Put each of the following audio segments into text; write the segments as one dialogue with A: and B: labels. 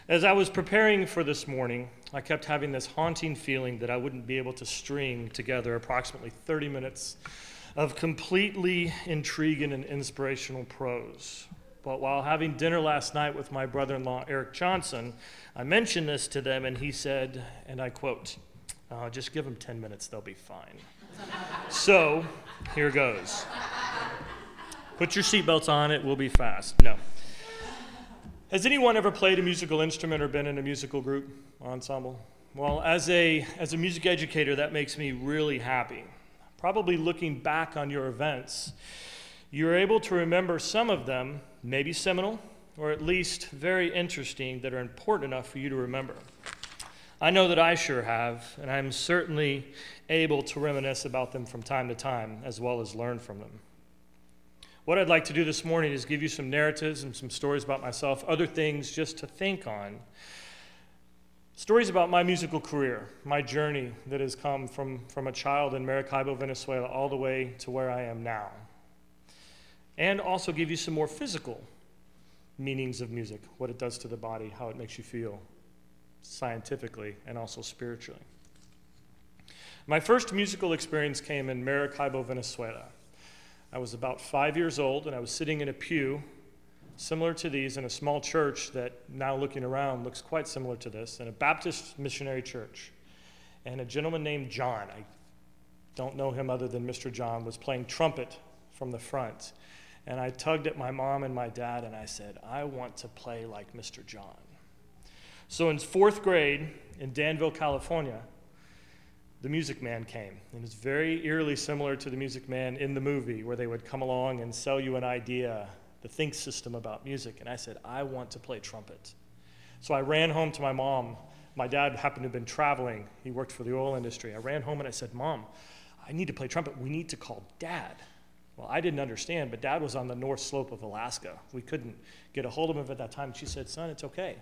A: As I was preparing for this morning, I kept having this haunting feeling that I wouldn't be able to string together approximately 30 minutes of completely intriguing and inspirational prose. But while having dinner last night with my brother-in-law, Eric Johnson, I mentioned this to them, and he said, and I quote, just give them 10 minutes, they'll be fine. So, here goes. Put your seatbelts on, it will be fast. No. Has anyone ever played a musical instrument or been in a musical group, ensemble? Well, as a music educator, that makes me really happy. Probably looking back on your events, you're able to remember some of them, maybe seminal, or at least very interesting, that are important enough for you to remember. I know that I sure have, and I'm certainly able to reminisce about them from time to time, as well as learn from them. What I'd like to do this morning is give you some narratives and some stories about myself, other things just to think on. Stories about my musical career, my journey that has come from a child in Maracaibo, Venezuela, all the way to where I am now. And also give you some more physical meanings of music, what it does to the body, how it makes you feel scientifically and also spiritually. My first musical experience came in Maracaibo, Venezuela. I was about 5 years old, and I was sitting in a pew similar to these in a small church that, now looking around, looks quite similar to this, in a Baptist missionary church. And a gentleman named John, I don't know him other than Mr. John, was playing trumpet from the front. And I tugged at my mom and my dad, and I said, I want to play like Mr. John. So in fourth grade in Danville, California, the Music Man came. And it's very eerily similar to the Music Man in the movie, where they would come along and sell you an idea, the think system about music. And I said, I want to play trumpet. So I ran home to my mom. My dad happened to have been traveling. He worked for the oil industry. I ran home and I said, Mom, I need to play trumpet. We need to call Dad. Well, I didn't understand, but Dad was on the north slope of Alaska. We couldn't get a hold of him at that time. She said, son, it's okay.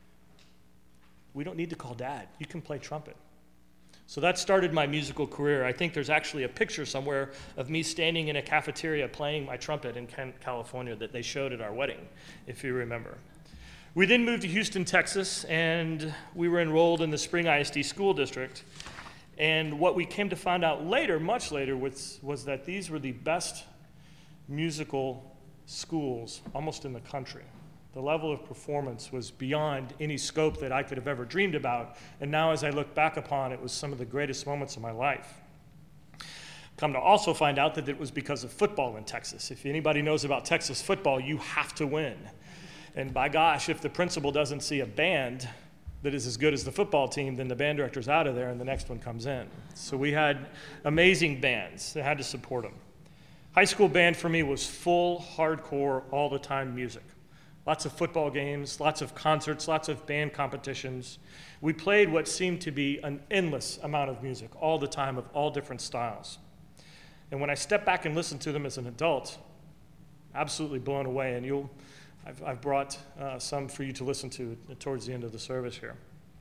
A: We don't need to call Dad. You can play trumpet. So that started my musical career. I think there's actually a picture somewhere of me standing in a cafeteria playing my trumpet in California that they showed at our wedding, if you remember. We then moved to Houston, Texas, and we were enrolled in the Spring ISD School District. And what we came to find out later, much later, was that these were the best musical schools almost in the country. The level of performance was beyond any scope that I could have ever dreamed about. And now as I look back upon it, was some of the greatest moments of my life. Come to also find out that it was because of football in Texas. If anybody knows about Texas football, you have to win. And by gosh, if the principal doesn't see a band that is as good as the football team, then the band director's out of there and the next one comes in. So we had amazing bands that had to support them. High school band for me was full, hardcore, all the time music. Lots of football games, lots of concerts, lots of band competitions. We played what seemed to be an endless amount of music all the time of all different styles. And when I step back and listen to them as an adult, absolutely blown away. And I've brought some for you to listen to towards the end of the service here.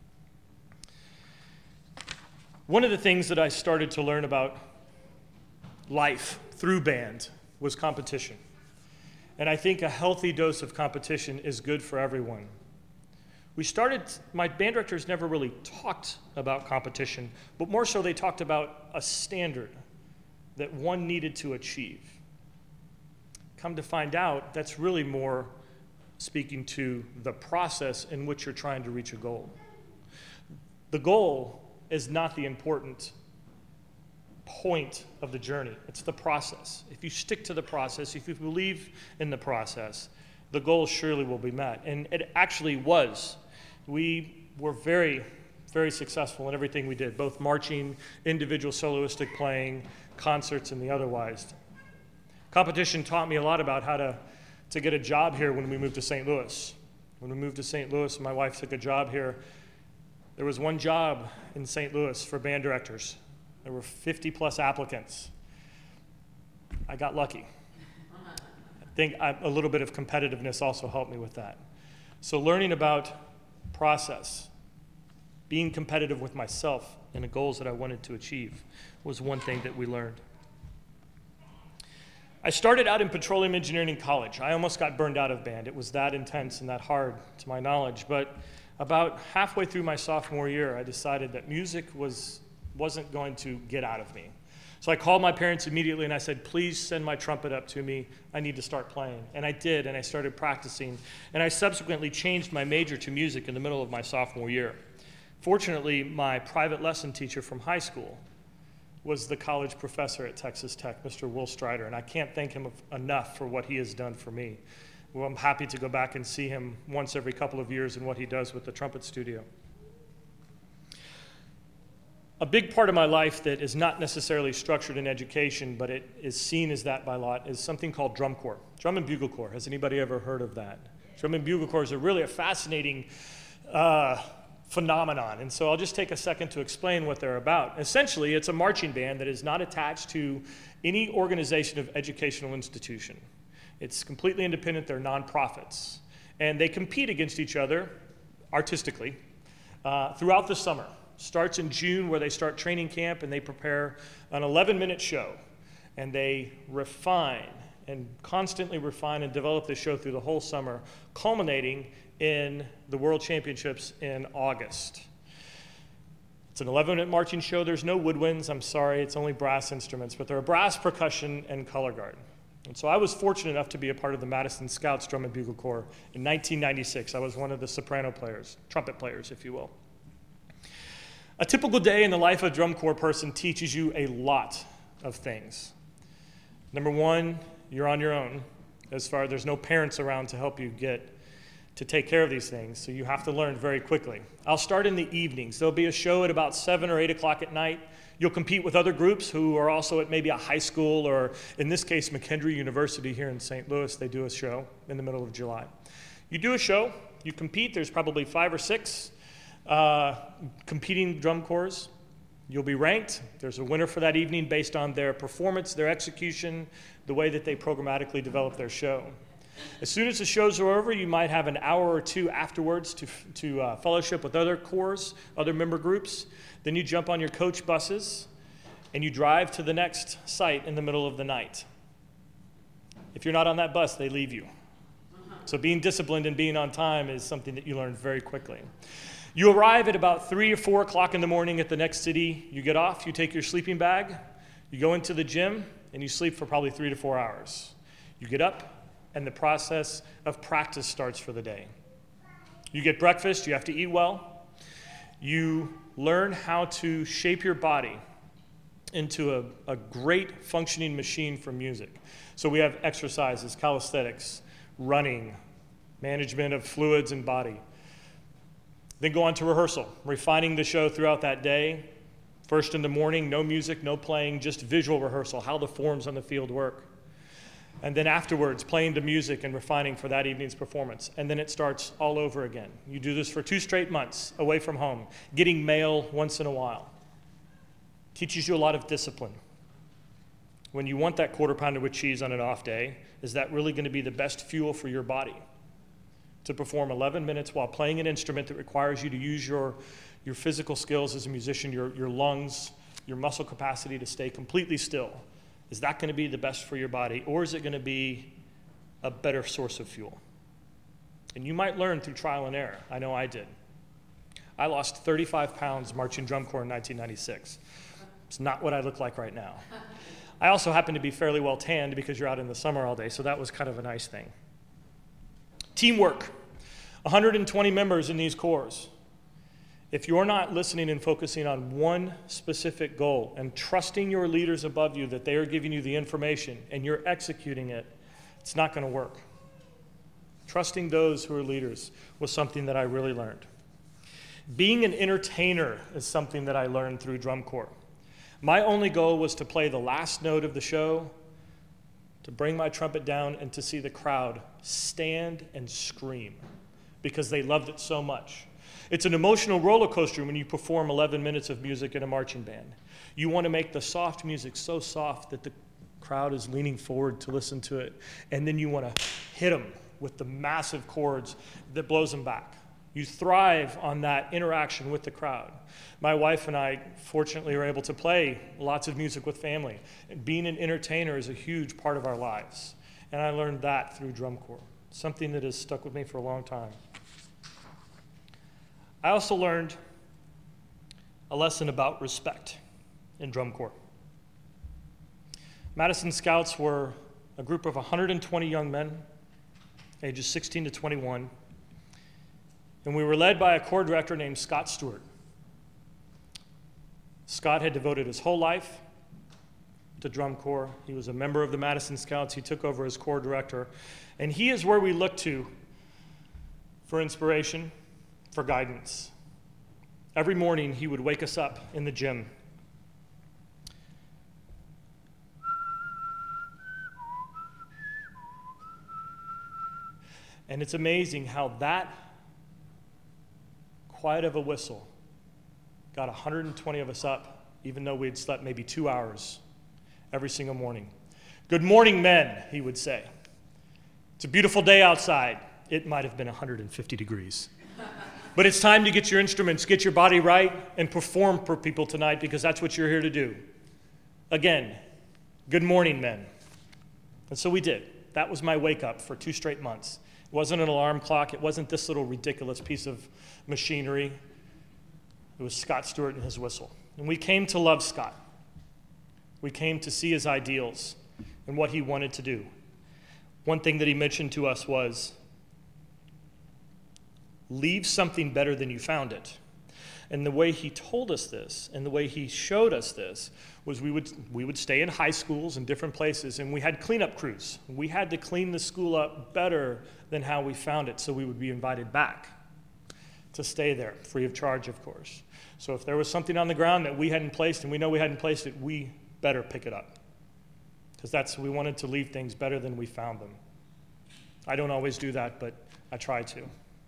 A: One of the things that I started to learn about life through band was competition. And I think a healthy dose of competition is good for everyone. My band directors never really talked about competition, but more so they talked about a standard that one needed to achieve. Come to find out, that's really more speaking to the process in which you're trying to reach a goal. The goal is not the important point of the journey. It's the process. If you stick to the process, if you believe in the process, the goal surely will be met. And it actually was. We were very, very successful in everything we did, both marching, individual soloistic playing, concerts, and the otherwise. Competition taught me a lot about how to get a job here when we moved to St. Louis. When we moved to St. Louis, my wife took a job here. There was one job in St. Louis for band directors. There were 50 plus applicants. I got lucky. I think a little bit of competitiveness also helped me with that. So learning about process, being competitive with myself and the goals that I wanted to achieve was one thing that we learned. I started out in petroleum engineering in college. I almost got burned out of band. It was that intense and that hard to my knowledge, but About halfway through my sophomore year, I decided that music wasn't going to get out of me. So I called my parents immediately and I said, please send my trumpet up to me. I need to start playing. And I did, and I started practicing. And I subsequently changed my major to music in the middle of my sophomore year. Fortunately, my private lesson teacher from high school was the college professor at Texas Tech, Mr. Will Strider, and I can't thank him enough for what he has done for me. Well, I'm happy to go back and see him once every couple of years and what he does with the trumpet studio. A big part of my life that is not necessarily structured in education, but it is seen as that by a lot, is something called drum corps, drum and bugle corps. Has anybody ever heard of that? Drum and bugle corps are really a fascinating phenomenon, and so I'll just take a second to explain what they're about. Essentially, it's a marching band that is not attached to any organization of educational institution. It's completely independent. They're nonprofits, and they compete against each other artistically throughout the summer. Starts in June, where they start training camp, and they prepare an 11-minute show, and they refine and constantly refine and develop this show through the whole summer, culminating in the World Championships in August. It's an 11-minute marching show. There's no woodwinds. I'm sorry, it's only brass instruments, but there are brass, percussion, and color guard. And so I was fortunate enough to be a part of the Madison Scouts Drum and Bugle Corps in 1996. I was one of the soprano players, trumpet players, if you will. A typical day in the life of a drum corps person teaches you a lot of things. Number one, you're on your own. There's no parents around to help you get to take care of these things, so you have to learn very quickly. I'll start in the evenings. There'll be a show at about 7 or 8 o'clock at night. You'll compete with other groups who are also at maybe a high school, or in this case, McKendree University here in St. Louis. They do a show in the middle of July. You do a show, you compete. There's probably 5 or 6 competing drum corps. You'll be ranked. There's a winner for that evening based on their performance, their execution, the way that they programmatically develop their show. As soon as the shows are over, you might have an hour or two afterwards to fellowship with other corps, other member groups. Then you jump on your coach buses and you drive to the next site in the middle of the night. If you're not on that bus, they leave you. So being disciplined and being on time is something that you learn very quickly. You arrive at about 3 or 4 o'clock in the morning at the next city. You get off, you take your sleeping bag, you go into the gym, and you sleep for probably 3 to 4 hours. You get up, and the process of practice starts for the day. You get breakfast, you have to eat well. You learn how to shape your body into a great functioning machine for music. So we have exercises, calisthenics, running, management of fluids and body. Then go on to rehearsal, refining the show throughout that day. First in the morning, no music, no playing, just visual rehearsal, how the forms on the field work. And then afterwards, playing the music and refining for that evening's performance. And then it starts all over again. You do this for 2 straight months away from home, getting mail once in a while. Teaches you a lot of discipline. When you want that quarter pounder with cheese on an off day, is that really going to be the best fuel for your body? To perform 11 minutes while playing an instrument that requires you to use your physical skills as a musician, your lungs, your muscle capacity to stay completely still. Is that going to be the best for your body, or is it going to be a better source of fuel? And you might learn through trial and error. I know I did. I lost 35 pounds marching drum corps in 1996. It's not what I look like right now. I also happen to be fairly well tanned because you're out in the summer all day, so that was kind of a nice thing. Teamwork. 120 members in these corps. If you're not listening and focusing on one specific goal and trusting your leaders above you that they are giving you the information and you're executing it, it's not going to work. Trusting those who are leaders was something that I really learned. Being an entertainer is something that I learned through drum corps. My only goal was to play the last note of the show, to bring my trumpet down, and to see the crowd stand and scream because they loved it so much. It's an emotional roller coaster when you perform 11 minutes of music in a marching band. You want to make the soft music so soft that the crowd is leaning forward to listen to it, and then you want to hit them with the massive chords that blows them back. You thrive on that interaction with the crowd. My wife and I, fortunately, are able to play lots of music with family. And being an entertainer is a huge part of our lives. And I learned that through drum corps, something that has stuck with me for a long time. I also learned a lesson about respect in drum corps. Madison Scouts were a group of 120 young men, ages 16 to 21, and we were led by a corps director named Scott Stewart. Scott had devoted his whole life to drum corps. He was a member of the Madison Scouts. He took over as corps director, and he is where we look to for inspiration, for guidance. Every morning, he would wake us up in the gym. And it's amazing how that quiet of a whistle got 120 of us up, even though we had slept maybe 2 hours every single morning. "Good morning, men," he would say. "It's a beautiful day outside." It might have been 150 degrees. But it's time to get your instruments, get your body right, and perform for people tonight, because that's what you're here to do. Again, good morning, men. And so we did. That was my wake up for 2 straight months. It wasn't an alarm clock. It wasn't this little ridiculous piece of machinery. It was Scott Stewart and his whistle. And we came to love Scott. We came to see his ideals and what he wanted to do. One thing that he mentioned to us was, leave something better than you found it. And the way he told us this and the way he showed us this was we would stay in high schools and different places, and we had cleanup crews. We had to clean the school up better than how we found it, so we would be invited back to stay there, free of charge, of course. So if there was something on the ground that we hadn't placed, and we know we hadn't placed it, we better pick it up. Because we wanted to leave things better than we found them. I don't always do that, but I try to.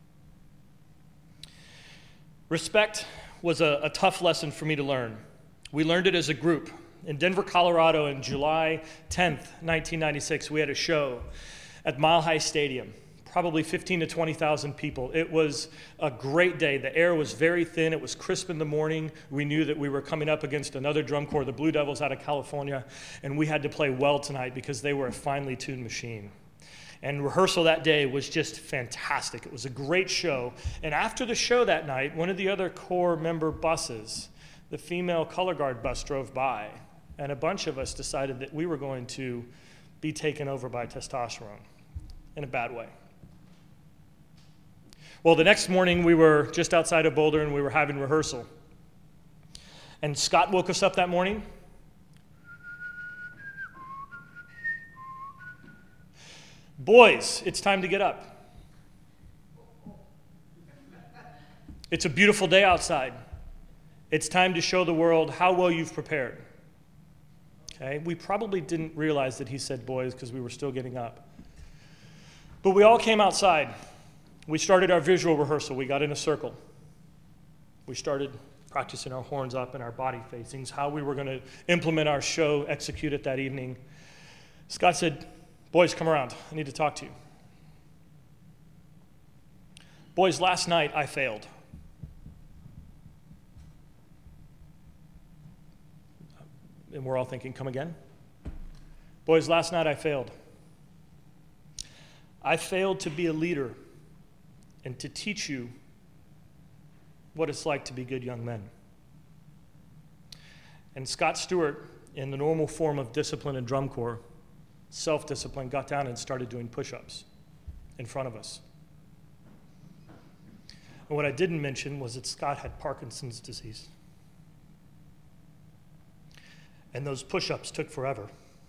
A: Respect was a tough lesson for me to learn. We learned it as a group. In Denver, Colorado, on July 10th, 1996, we had a show at Mile High Stadium, probably 15 to 20,000 people. It was a great day. The air was very thin. It was crisp in the morning. We knew that we were coming up against another drum corps, the Blue Devils out of California, and we had to play well tonight because they were a finely tuned machine. And rehearsal that day was just fantastic. It was a great show. And after the show that night, one of the other corps member buses, the female color guard bus, drove by. And a bunch of us decided that we were going to be taken over by testosterone in a bad way. Well, the next morning, we were just outside of Boulder, and we were having rehearsal. And Scott woke us up that morning. "Boys, it's time to get up. It's a beautiful day outside. It's time to show the world how well you've prepared." Okay? We probably didn't realize that he said boys because we were still getting up. But we all came outside. We started our visual rehearsal. We got in a circle. We started practicing our horns up and our body facings, how we were going to implement our show, execute it that evening. Scott said, "Boys, come around. I need to talk to you." "Boys, last night I failed." And we're all thinking, "Come again?" "Boys, last night I failed. I failed to be a leader and to teach you what it's like to be good young men." And Scott Stewart, in the normal form of discipline in drum corps, self-discipline, got down and started doing push-ups in front of us. And what I didn't mention was that Scott had Parkinson's disease. And those push-ups took forever.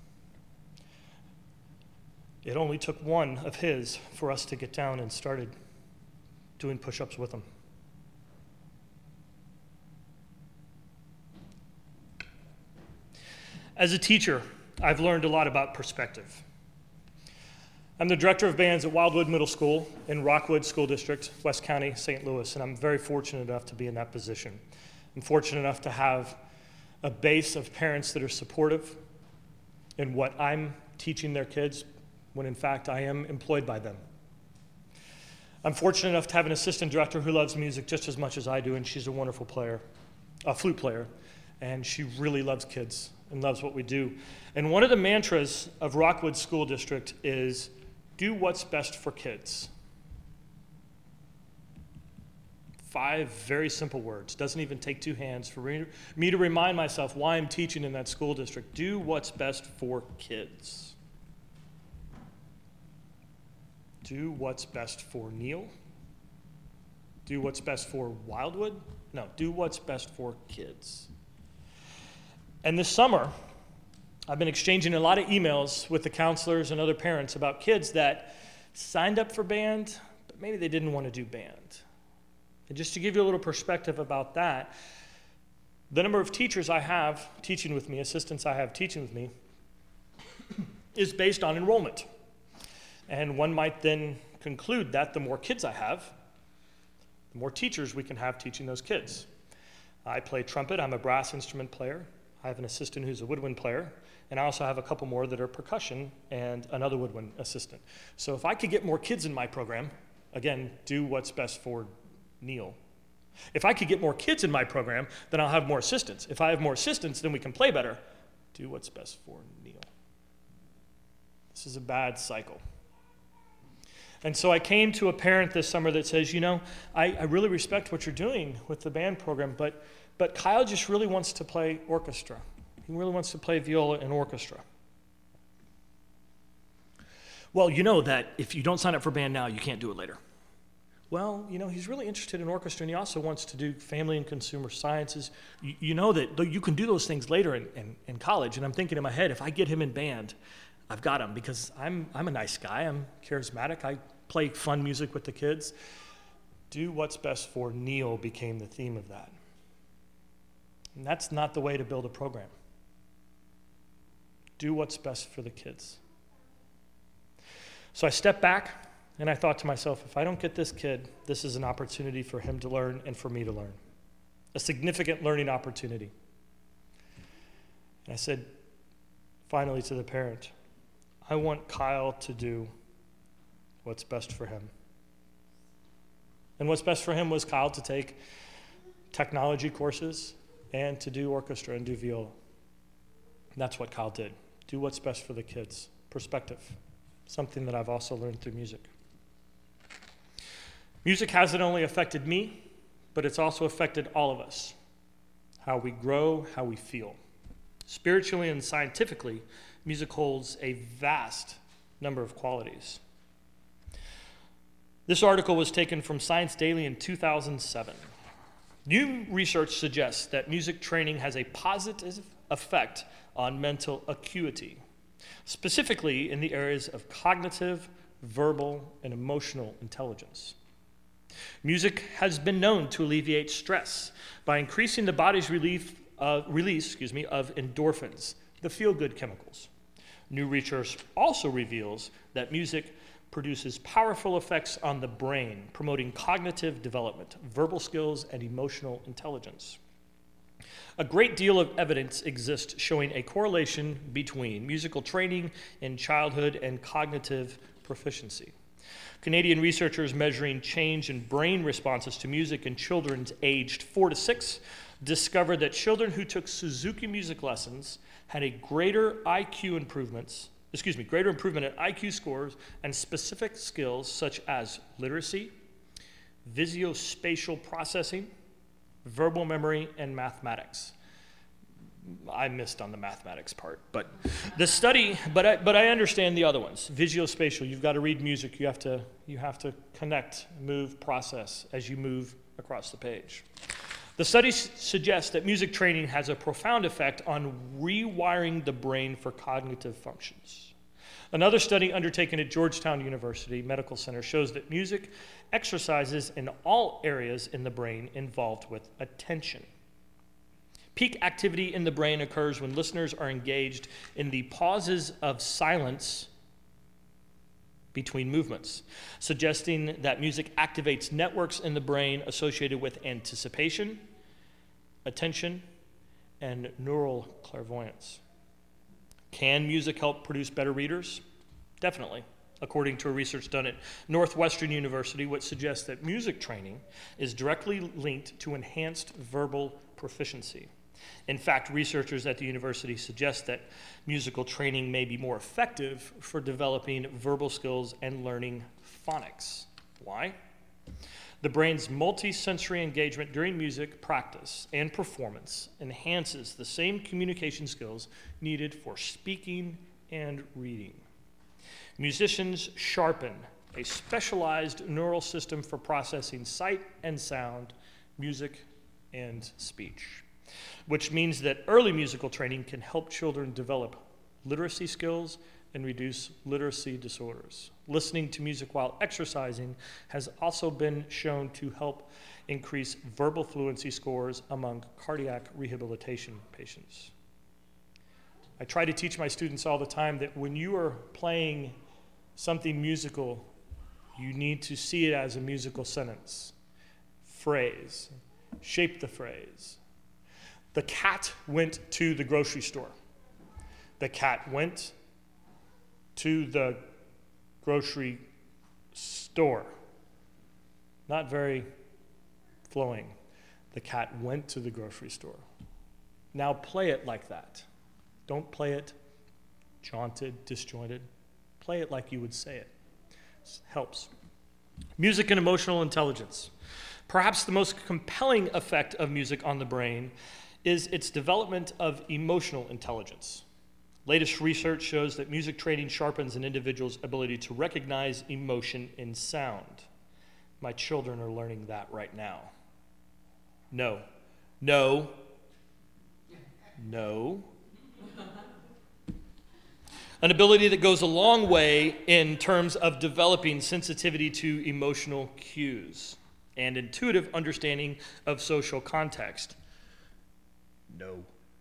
A: It only took one of his for us to get down and started doing push-ups with him. As a teacher, I've learned a lot about perspective. I'm the director of bands at Wildwood Middle School in Rockwood School District, West County, St. Louis, and I'm very fortunate enough to be in that position. I'm fortunate enough to have a base of parents that are supportive in what I'm teaching their kids, when in fact I am employed by them. I'm fortunate enough to have an assistant director who loves music just as much as I do, and she's a wonderful player, a flute player, and she really loves kids and loves what we do. And one of the mantras of Rockwood School District is, do what's best for kids. 5 very simple words. Doesn't even take 2 hands for me to remind myself why I'm teaching in that school district. Do what's best for kids. Do what's best for Neil. Do what's best for Wildwood. No, do what's best for kids. And this summer, I've been exchanging a lot of emails with the counselors and other parents about kids that signed up for band, but maybe they didn't want to do band. And just to give you a little perspective about that, the number of teachers I have teaching with me, assistants I have teaching with me, is based on enrollment. And one might then conclude that the more kids I have, the more teachers we can have teaching those kids. I play trumpet. I'm a brass instrument player. I have an assistant who's a woodwind player. And I also have a couple more that are percussion and another woodwind assistant. So if I could get more kids in my program, again, do what's best for Neil. If I could get more kids in my program, then I'll have more assistants. If I have more assistants, then we can play better. Do what's best for Neil. This is a bad cycle. And so I came to a parent this summer that says, I really respect what you're doing with the band program, but Kyle just really wants to play orchestra. He really wants to play viola and orchestra. Well, you know that if you don't sign up for band now, you can't do it later. Well, he's really interested in orchestra, and he also wants to do family and consumer sciences. You know that you can do those things later in college, and I'm thinking in my head, if I get him in band, I've got him, because I'm a nice guy. I'm charismatic. I play fun music with the kids. Do what's best for Neil became the theme of that. And that's not the way to build a program. Do what's best for the kids. So I stepped back and I thought to myself, if I don't get this kid, this is an opportunity for him to learn and for me to learn. A significant learning opportunity. And I said, finally to the parent, I want Kyle to do what's best for him. And what's best for him was Kyle to take technology courses and to do orchestra and do viola. And that's what Kyle did. Do what's best for the kids. Perspective. Something that I've also learned through music. Music hasn't only affected me, but it's also affected all of us. How we grow, how we feel. Spiritually and scientifically, music holds a vast number of qualities. This article was taken from Science Daily in 2007. New research suggests that music training has a positive effect on mental acuity, specifically in the areas of cognitive, verbal, and emotional intelligence. Music has been known to alleviate stress by increasing the body's release of endorphins, the feel-good chemicals. New research also reveals that music produces powerful effects on the brain, promoting cognitive development, verbal skills, and emotional intelligence. A great deal of evidence exists showing a correlation between musical training in childhood and cognitive proficiency. Canadian researchers measuring change in brain responses to music in children aged 4 to 6 discovered that children who took Suzuki music lessons had a greater improvement in IQ scores and specific skills such as literacy, visuospatial processing, verbal memory, and mathematics. I missed on the mathematics part, but the study, but I understand the other ones. Visuospatial, you've got to read music, you have to connect, move, process as you move across the page. The studies suggest that music training has a profound effect on rewiring the brain for cognitive functions. Another study undertaken at Georgetown University Medical Center shows that music exercises in all areas in the brain involved with attention. Peak activity in the brain occurs when listeners are engaged in the pauses of silence between movements, suggesting that music activates networks in the brain associated with anticipation, attention, and neural clairvoyance. Can music help produce better readers? Definitely. According to a research done at Northwestern University, which suggests that music training is directly linked to enhanced verbal proficiency. In fact, researchers at the university suggest that musical training may be more effective for developing verbal skills and learning phonics. Why? The brain's multi-sensory engagement during music practice and performance enhances the same communication skills needed for speaking and reading. Musicians sharpen a specialized neural system for processing sight and sound, music and speech, which means that early musical training can help children develop literacy skills and reduce literacy disorders. Listening to music while exercising has also been shown to help increase verbal fluency scores among cardiac rehabilitation patients. I try to teach my students all the time that when you are playing something musical, you need to see it as a musical sentence, phrase, shape the phrase. The cat went to the grocery store. The cat went to the grocery store. Not very flowing. The cat went to the grocery store. Now play it like that. Don't play it jaunted, disjointed. Play it like you would say it. It helps. Music and emotional intelligence. Perhaps the most compelling effect of music on the brain is its development of emotional intelligence. Latest research shows that music training sharpens an individual's ability to recognize emotion in sound. My children are learning that right now. No. No. No. An ability that goes a long way in terms of developing sensitivity to emotional cues and intuitive understanding of social context. No.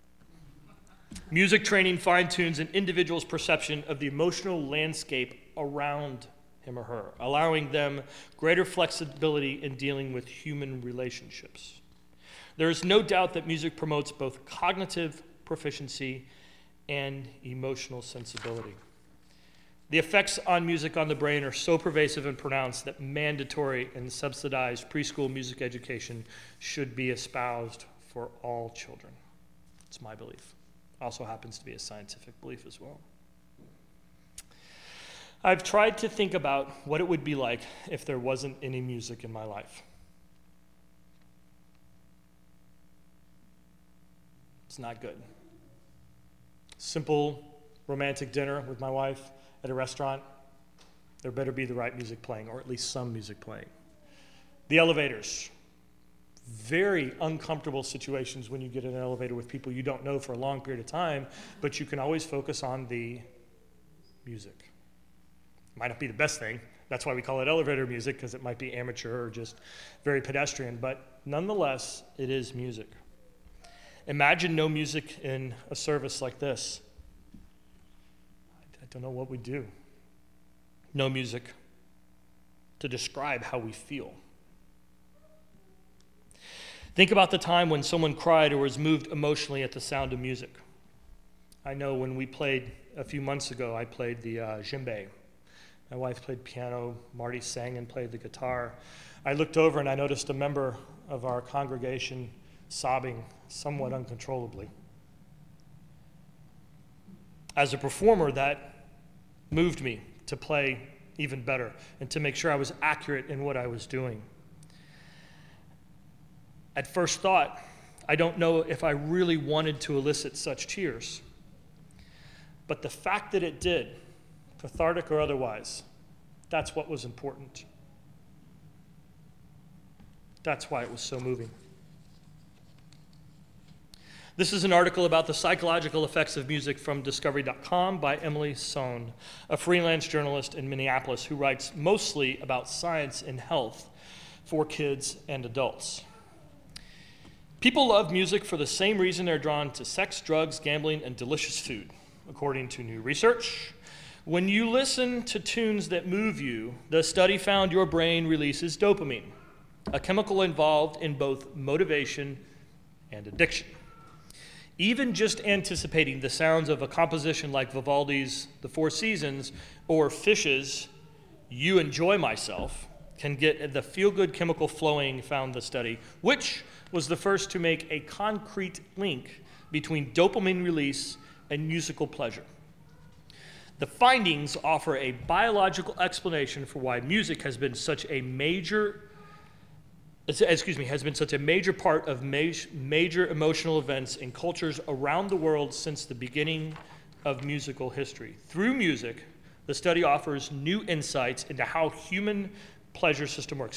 A: Music training fine-tunes an individual's perception of the emotional landscape around him or her, allowing them greater flexibility in dealing with human relationships. There is no doubt that music promotes both cognitive proficiency and emotional sensibility. The effects on music on the brain are so pervasive and pronounced that mandatory and subsidized preschool music education should be espoused for all children. It's my belief. Also happens to be a scientific belief as well. I've tried to think about what it would be like if there wasn't any music in my life. It's not good. Simple romantic dinner with my wife at a restaurant, there better be the right music playing, or at least some music playing. The elevators. Very uncomfortable situations when you get in an elevator with people you don't know for a long period of time, but you can always focus on the music. Might not be the best thing. That's why we call it elevator music, because it might be amateur or just very pedestrian, but nonetheless, it is music. Imagine no music in a service like this. I don't know what we'd do. No music to describe how we feel. Think about the time when someone cried or was moved emotionally at the sound of music. I know when we played a few months ago, I played the djembe. My wife played piano, Marty sang and played the guitar. I looked over and I noticed a member of our congregation sobbing somewhat uncontrollably. As a performer, that moved me to play even better and to make sure I was accurate in what I was doing. At first thought, I don't know if I really wanted to elicit such tears. But the fact that it did, cathartic or otherwise, that's what was important. That's why it was so moving. This is an article about the psychological effects of music from Discovery.com by Emily Sohn, a freelance journalist in Minneapolis who writes mostly about science and health for kids and adults. People love music for the same reason they're drawn to sex, drugs, gambling, and delicious food, according to new research. When you listen to tunes that move you, the study found your brain releases dopamine, a chemical involved in both motivation and addiction. Even just anticipating the sounds of a composition like Vivaldi's The Four Seasons or Phish's You Enjoy Myself can get the feel-good chemical flowing, found the study, which was the first to make a concrete link between dopamine release and musical pleasure. The findings offer a biological explanation for why music has been such a major has been such a major part of major emotional events in cultures around the world since the beginning of musical history. Through music, the study offers new insights into how the human pleasure system works.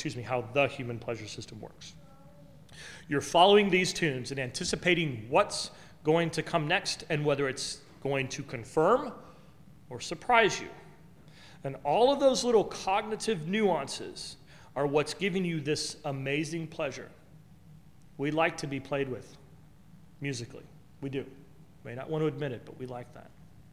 A: You're following these tunes and anticipating what's going to come next and whether it's going to confirm or surprise you. And all of those little cognitive nuances are what's giving you this amazing pleasure. We like to be played with musically. We do. May not want to admit it, but we like that.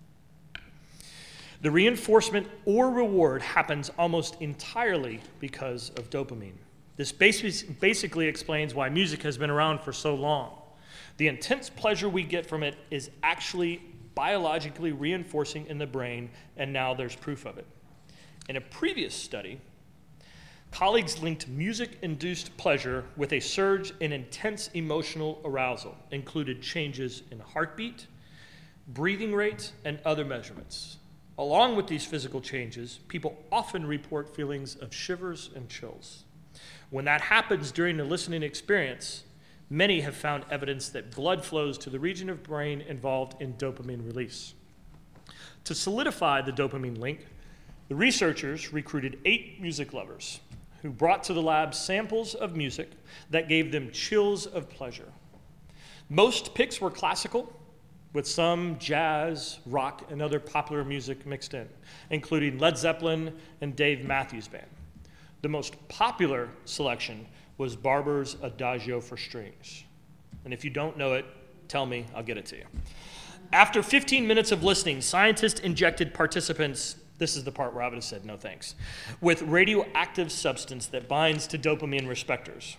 A: The reinforcement or reward happens almost entirely because of dopamine. This basically explains why music has been around for so long. The intense pleasure we get from it is actually biologically reinforcing in the brain, and now there's proof of it. In a previous study, colleagues linked music-induced pleasure with a surge in intense emotional arousal, included changes in heartbeat, breathing rate, and other measurements. Along with these physical changes, people often report feelings of shivers and chills. When that happens during the listening experience, many have found evidence that blood flows to the region of brain involved in dopamine release. To solidify the dopamine link, the researchers recruited 8 music lovers who brought to the lab samples of music that gave them chills of pleasure. Most picks were classical, with some jazz, rock, and other popular music mixed in, including Led Zeppelin and Dave Matthews Band. The most popular selection was Barber's Adagio for Strings. And if you don't know it, tell me, I'll get it to you. After 15 minutes of listening, scientists injected participants, this is the part where I would have said no thanks, with radioactive substance that binds to dopamine receptors.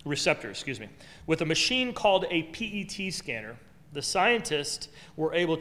A: With a machine called a PET scanner, the scientists were able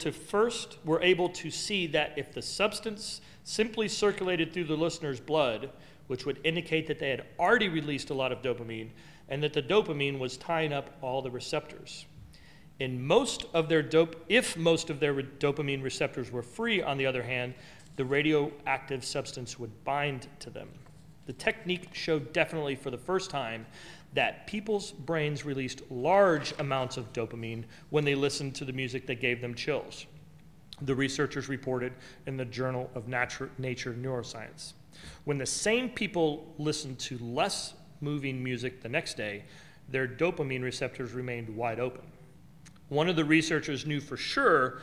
A: to see that if the substance simply circulated through the listener's blood, which would indicate that they had already released a lot of dopamine and that the dopamine was tying up all the receptors. If most of their dopamine receptors were free, on the other hand, the radioactive substance would bind to them. The technique showed definitely for the first time that people's brains released large amounts of dopamine when they listened to the music that gave them chills. The researchers reported in the Journal of Nature Neuroscience. When the same people listened to less moving music the next day, their dopamine receptors remained wide open. Once the researchers knew for sure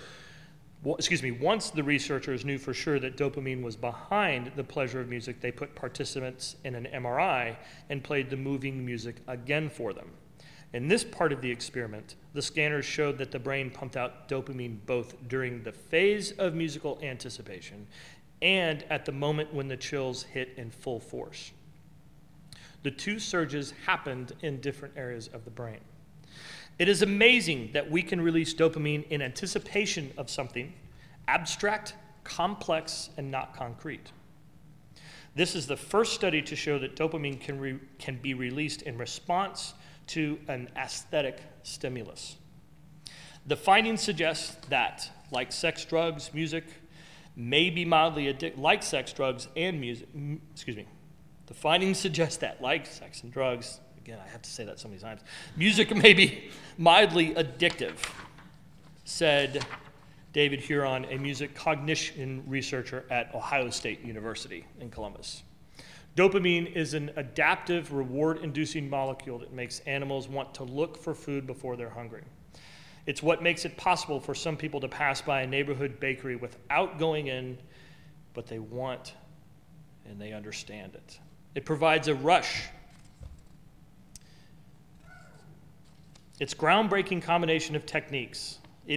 A: that dopamine was behind the pleasure of music, they put participants in an MRI and played the moving music again for them. In this part of the experiment, the scanners showed that the brain pumped out dopamine both during the phase of musical anticipation and at the moment when the chills hit in full force. The two surges happened in different areas of the brain. It is amazing that we can release dopamine in anticipation of something abstract, complex, and not concrete. This is the first study to show that dopamine can be released in response to an aesthetic stimulus. The findings suggest that, like sex, drugs, music, may be mildly addictive, like sex, drugs, and music, the findings suggest that, like sex and drugs, again, I have to say that so many times, music may be mildly addictive, said David Huron, a music cognition researcher at Ohio State University in Columbus. Dopamine is an adaptive, reward-inducing molecule that makes animals want to look for food before they're hungry. It's what makes it possible for some people to pass by a neighborhood bakery without going in, but they want and they understand it. It provides a rush. Its groundbreaking combination of techniques,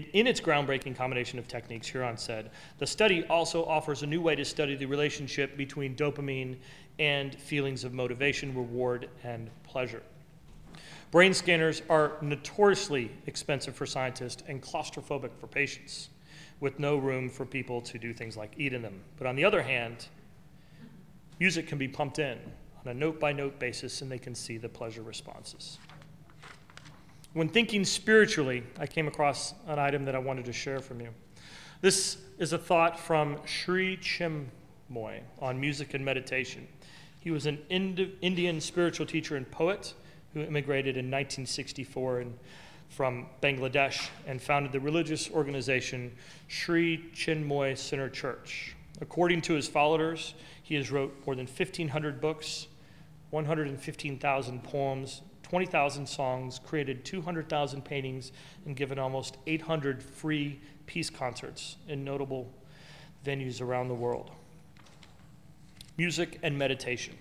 A: Huron said, the study also offers a new way to study the relationship between dopamine and feelings of motivation, reward, and pleasure. Brain scanners are notoriously expensive for scientists and claustrophobic for patients, with no room for people to do things like eat in them. But on the other hand, music can be pumped in on a note-by-note basis, and they can see the pleasure responses. When thinking spiritually, I came across an item that I wanted to share from you. This is a thought from Sri Chinmoy on music and meditation. He was an Indian spiritual teacher and poet who immigrated in 1964 from Bangladesh and founded the religious organization Sri Chinmoy Center Church. According to his followers, he has wrote more than 1,500 books, 115,000 poems, 20,000 songs, created 200,000 paintings, and given almost 800 free peace concerts in notable venues around the world. Music and meditation.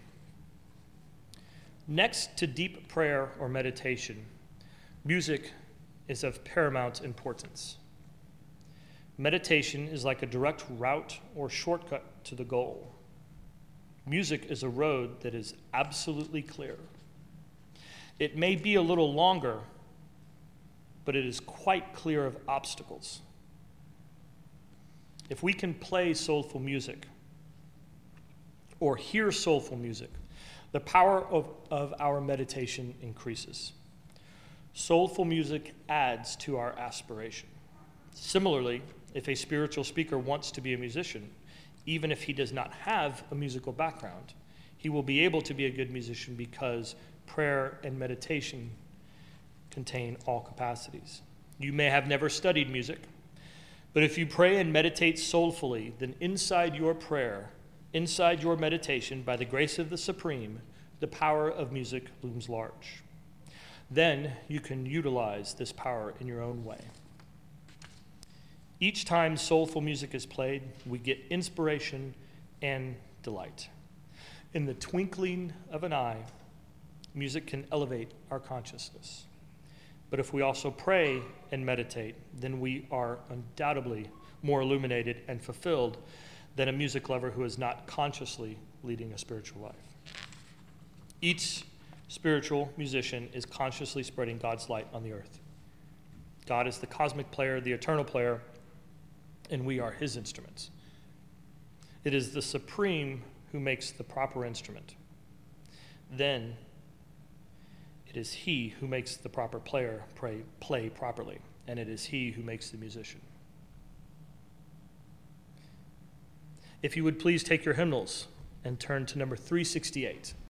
A: Next to deep prayer or meditation, music is of paramount importance. Meditation is like a direct route or shortcut to the goal. Music is a road that is absolutely clear. It may be a little longer, but it is quite clear of obstacles. If we can play soulful music or hear soulful music, the power of our meditation increases. Soulful music adds to our aspiration. Similarly, if a spiritual speaker wants to be a musician, even if he does not have a musical background, he will be able to be a good musician because prayer and meditation contain all capacities. You may have never studied music, but if you pray and meditate soulfully, then inside your prayer, inside your meditation, by the grace of the Supreme, the power of music looms large. Then you can utilize this power in your own way. Each time soulful music is played, we get inspiration and delight. In the twinkling of an eye, music can elevate our consciousness. But if we also pray and meditate, then we are undoubtedly more illuminated and fulfilled than a music lover who is not consciously leading a spiritual life. Each spiritual musician is consciously spreading God's light on the earth. God is the cosmic player, the eternal player, and we are his instruments. It is the Supreme who makes the proper instrument. Then it is he who makes the proper player play properly, and it is he who makes the musician. If you would please take your hymnals and turn to number 368.